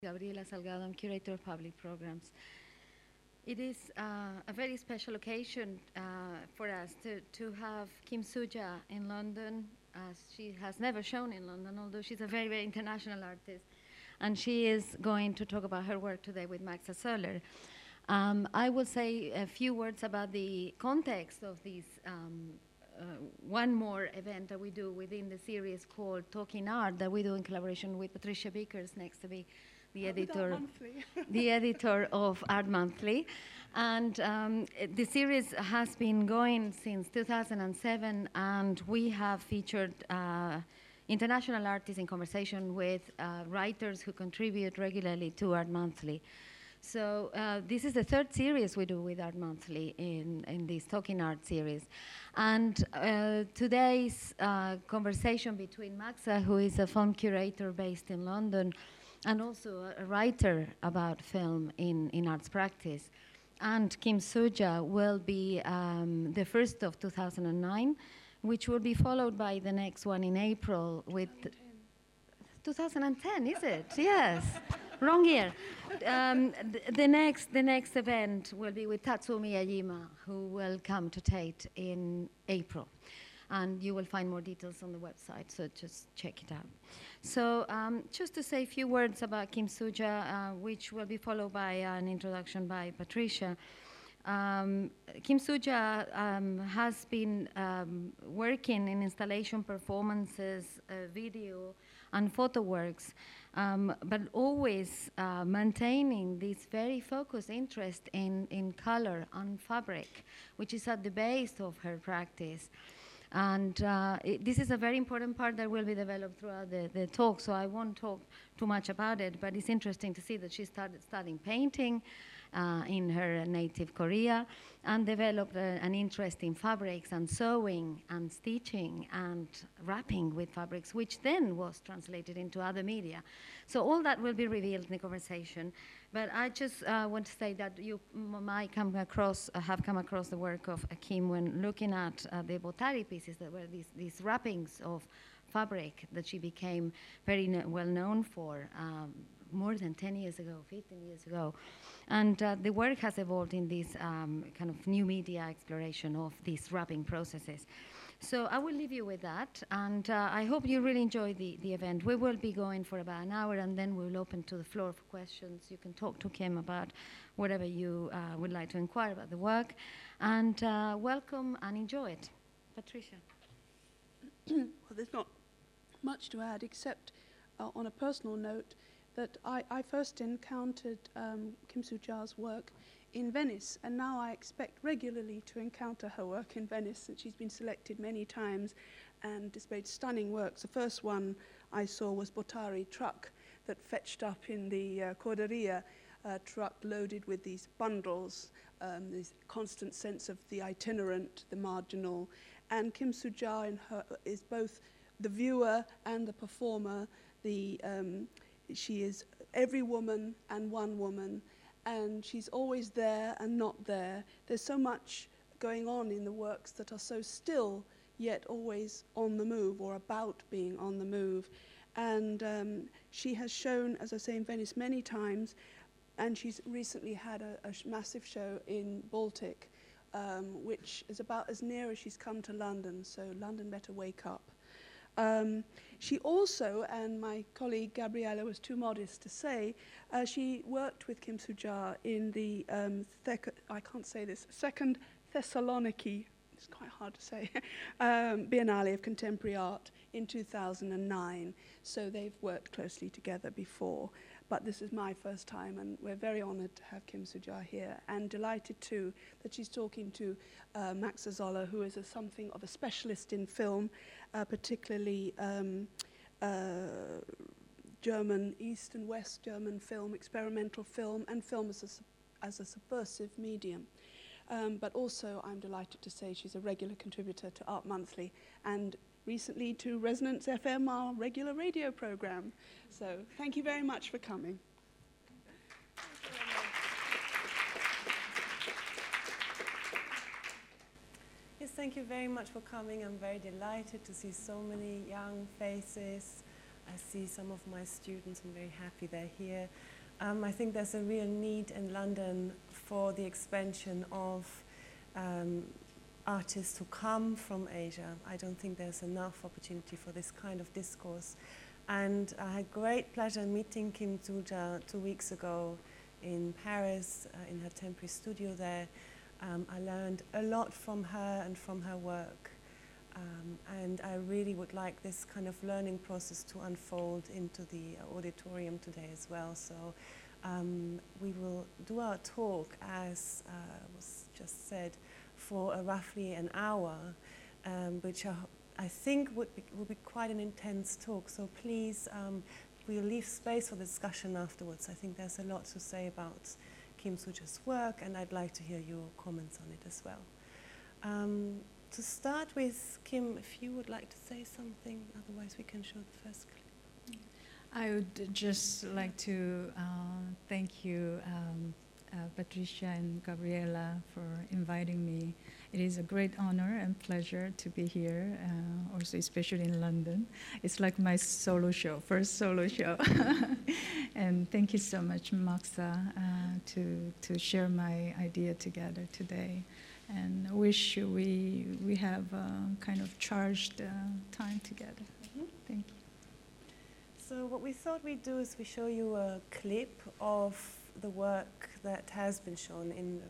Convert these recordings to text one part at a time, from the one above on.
Gabriela Salgado. I'm curator of public programs. It is a very special occasion for us to have Kim Suja in London, as she has never shown in London, although she's a very, very international artist. And she is going to talk about her work today with Maxa Soller. I will say a few words about the context of this one more event that we do within the series called Talking Art that we do in collaboration with Patricia Bickers, next to be the editor, the editor of Art Monthly. And the series has been going since 2007, and we have featured international artists in conversation with writers who contribute regularly to Art Monthly. So this is the third series we do with Art Monthly in this Talking Art series. And today's conversation between Maxa, who is a film curator based in London, and also a writer about film in arts practice, and Kim Suja will be the first of 2009, which will be followed by the next one in April with 2010, is it? Yes. Wrong year. The next event will be with Tatsuo Miyajima, who will come to Tate in April. And you will find more details on the website, so just check it out. So just to say a few words about Kim Suja, which will be followed by an introduction by Patricia. Kim Suja has been working in installation performances, video, and photo works, but always maintaining this very focused interest in color and fabric, which is at the base of her practice. And this is a very important part that will be developed throughout the talk, so I won't talk too much about it, but it's interesting to see that she started studying painting in her native Korea and developed an interest in fabrics and sewing and stitching and wrapping with fabrics, which then was translated into other media. So all that will be revealed in the conversation. But I just want to say that you might have come across the work of Kim when looking at the Botari pieces that were these wrappings of fabric that she became very well known for more than 10 years ago, 15 years ago. And the work has evolved in this kind of new media exploration of these wrapping processes. So I will leave you with that, and I hope you really enjoy the event. We will be going for about an hour, and then we'll open to the floor for questions. You can talk to Kim about whatever you would like to inquire about the work. And welcome and enjoy it. Patricia. Well, there's not much to add, except on a personal note, that I first encountered Kim Suja's work in Venice, and now I expect regularly to encounter her work in Venice, and she's been selected many times and displayed stunning works. The first one I saw was Botari Truck that fetched up in the Corderia, truck loaded with these bundles, this constant sense of the itinerant, the marginal, and Kim Suja in her is both the viewer and the performer. She is every woman and one woman, and she's always there and not there. There's so much going on in the works that are so still, yet always on the move or about being on the move. And she has shown, as I say, in Venice many times, and she's recently had a massive show in Baltic, which is about as near as she's come to London, so London better wake up. She also, and my colleague Gabriela was too modest to say, she worked with Kim Suja in the, I can't say this, Second Thessaloniki, it's quite hard to say, Biennale of Contemporary Art in 2009. So they've worked closely together before. But this is my first time, and we're very honored to have Kim Suja here, and delighted too that she's talking to Maxa Zoller, who is something of a specialist in film, particularly German, East and West German film, experimental film, and film as a subversive medium. But also, I'm delighted to say she's a regular contributor to Art Monthly, and recently to Resonance FM, our regular radio program. So thank you very much for coming. Yes, thank you very much for coming. I'm very delighted to see so many young faces I see some of my students. I'm very happy they're here. I think there's a real need in London for the expansion of artists who come from Asia. I don't think there's enough opportunity for this kind of discourse. And I had great pleasure meeting Kim Soo-ja 2 weeks ago in Paris, in her temporary studio there. I learned a lot from her and from her work. And I really would like this kind of learning process to unfold into the auditorium today as well. So we will do our talk, as was just said, for roughly an hour, which I think will be quite an intense talk. So please, we'll leave space for discussion afterwards. I think there's a lot to say about Kim Soo-ja's work, and I'd like to hear your comments on it as well. To start with, Kim, if you would like to say something, otherwise we can show the first clip. I would just like to thank you, Patricia and Gabriela, for inviting me. It is a great honor and pleasure to be here, also especially in London. It's like my solo show, first solo show. And thank you so much, Maksa, to share my idea together today. And I wish we have kind of charged time together. Mm-hmm. Thank you. So what we thought we'd do is we show you a clip of the work that has been shown in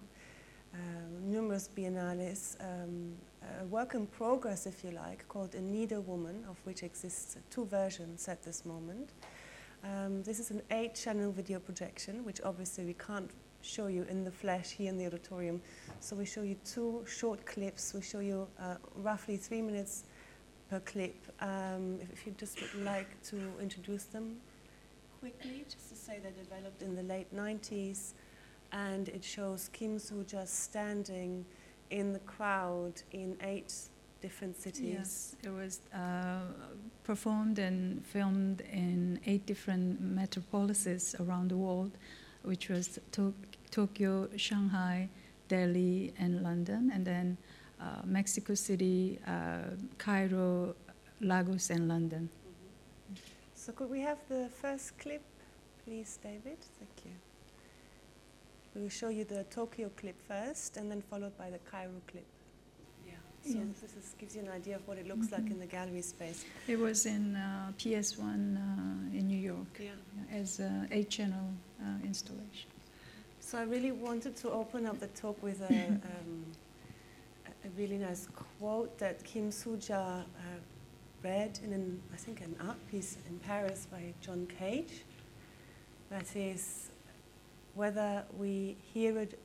numerous biennales, a work in progress, if you like, called A Needle Woman, of which exists 2 versions at this moment. This is an 8-channel video projection, which obviously we can't show you in the flesh here in the auditorium. So we show you 2 short clips. We show you roughly 3 minutes per clip. If you just would like to introduce them quickly, just to say they developed in the late 90s, and it shows Kim Soo-ja standing in the crowd in 8 different cities. Yes, it was performed and filmed in 8 different metropolises around the world, which was Tokyo, Shanghai, Delhi, and London, and then Mexico City, Cairo, Lagos, and London. Mm-hmm. So could we have the first clip, please, David? Thank you. We will show you the Tokyo clip first, and then followed by the Cairo clip. Yeah. So Yeah. this gives you an idea of what it looks like in the gallery space. It was in PS1 in New York, as an 8-channel installation. So I really wanted to open up the talk with a really nice quote that Kim Soo-ja read in I think an art piece in Paris by John Cage. That is, whether we hear it,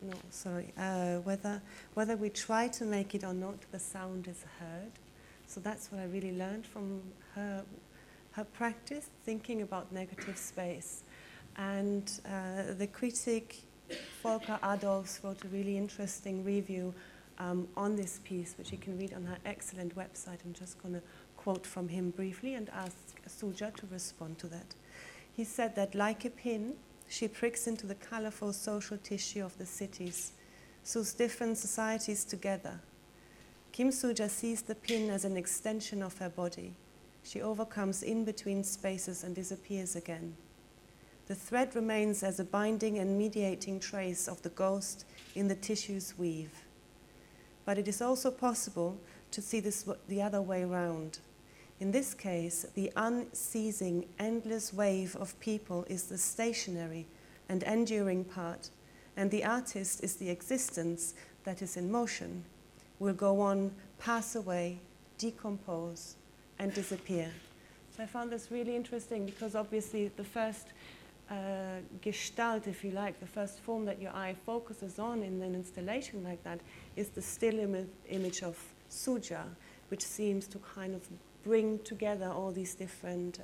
whether we try to make it or not, the sound is heard. So that's what I really learned from her practice, thinking about negative space. And the critic Volker Adolphs wrote a really interesting review on this piece, which you can read on her excellent website. I'm just going to quote from him briefly and ask Soo-ja to respond to that. He said that, like a pin, she pricks into the colorful social tissue of the cities, sews different societies together. Kim Soo-ja sees the pin as an extension of her body. She overcomes in-between spaces and disappears again. The thread remains as a binding and mediating trace of the ghost in the tissue's weave. But it is also possible to see this the other way round. In this case, the unceasing, endless wave of people is the stationary and enduring part, and the artist is the existence that is in motion, will go on, pass away, decompose, and disappear. So I found this really interesting because obviously the first gestalt, if you like, the first form that your eye focuses on in an installation like that is the still image of Soo-ja, which seems to kind of bring together all these different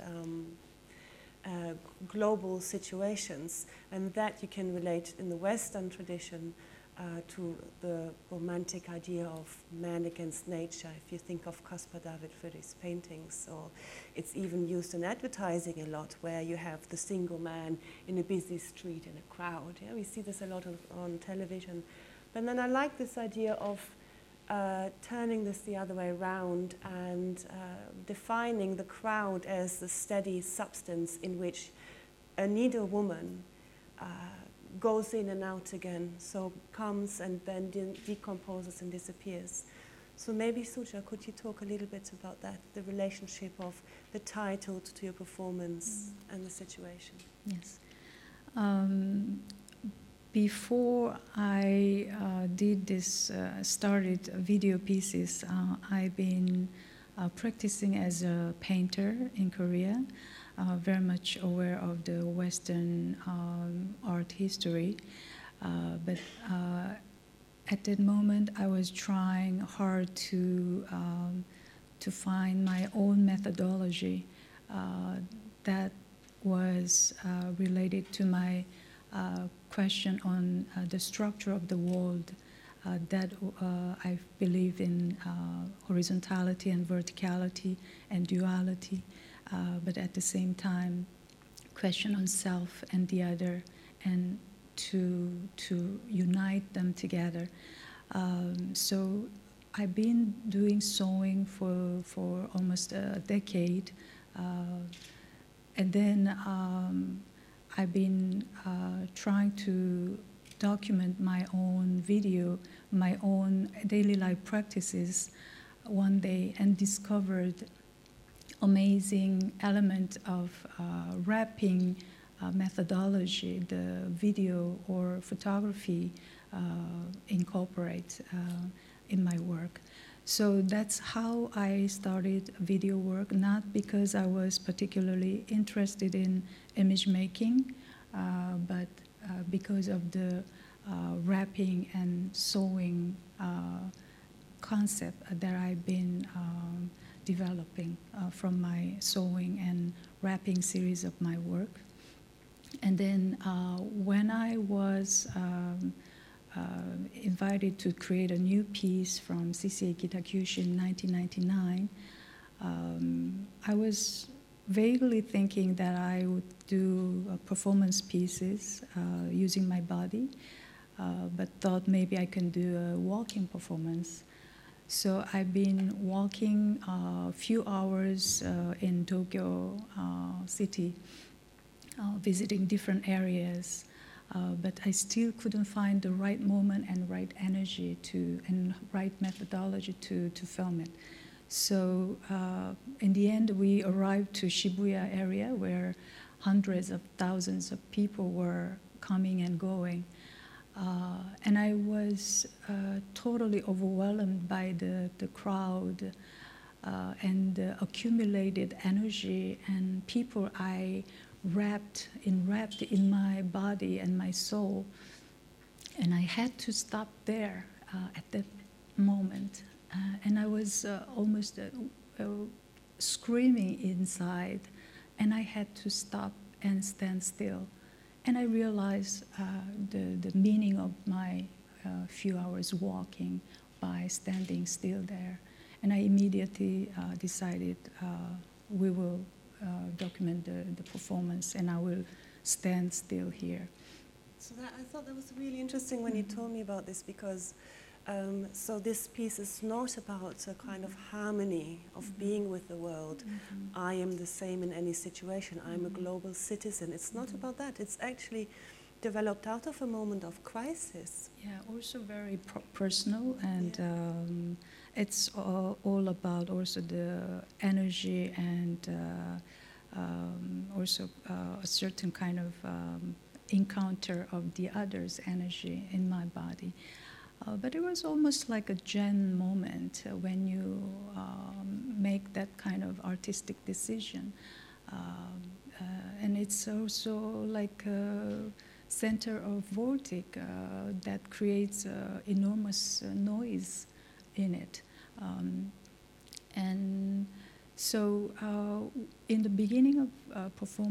global situations, and that you can relate in the Western tradition to the romantic idea of man against nature. If you think of Caspar David Friedrich's paintings, or it's even used in advertising a lot, where you have the single man in a busy street in a crowd. Yeah, we see this a lot on television. But then I like this idea of turning this the other way around and defining the crowd as the steady substance in which a needle woman goes in and out again, so comes and then decomposes and disappears. So maybe, Suja, could you talk a little bit about that, the relationship of the title to your performance and the situation? Yes. Before I did this, started video pieces, I've been practicing as a painter in Korea, very much aware of the Western art history. But at that moment, I was trying hard to find my own methodology that was related to my question on the structure of the world, that I believe in horizontality and verticality and duality, but at the same time, question on self and the other, and to unite them together. So I've been doing sewing for almost a decade, and then I've been trying to document my own video, my own daily life practices one day, and discovered amazing element of wrapping methodology the video or photography incorporate in my work. So that's how I started video work, not because I was particularly interested in image making, but because of the wrapping and sewing concept that I've been developing from my sewing and wrapping series of my work. And then when I was invited to create a new piece from CCA Kitakyushu in 1999, I was vaguely thinking that I would do performance pieces using my body, but thought maybe I can do a walking performance. So I've been walking a few hours in Tokyo city, visiting different areas, but I still couldn't find the right moment and right energy and right methodology to film it. So in the end, we arrived to Shibuya area where hundreds of thousands of people were coming and going. And I was totally overwhelmed by the crowd and the accumulated energy and people I wrapped in my body and my soul. And I had to stop there at that moment. And I was almost screaming inside, and I had to stop and stand still. And I realized the meaning of my few hours walking by standing still there. And I immediately decided we will document the performance, and I will stand still here. So I thought that was really interesting when you told me about this, because so this piece is not about a kind of harmony of being with the world. I am the same in any situation. I'm a global citizen. It's not about that. It's actually developed out of a moment of crisis. Yeah, also very personal, and it's all about also the energy and also a certain kind of encounter of the other's energy in my body. But it was almost like a Zen moment when you make that kind of artistic decision. And it's also like a center of vortex that creates enormous noise in it. And so in the beginning of performance,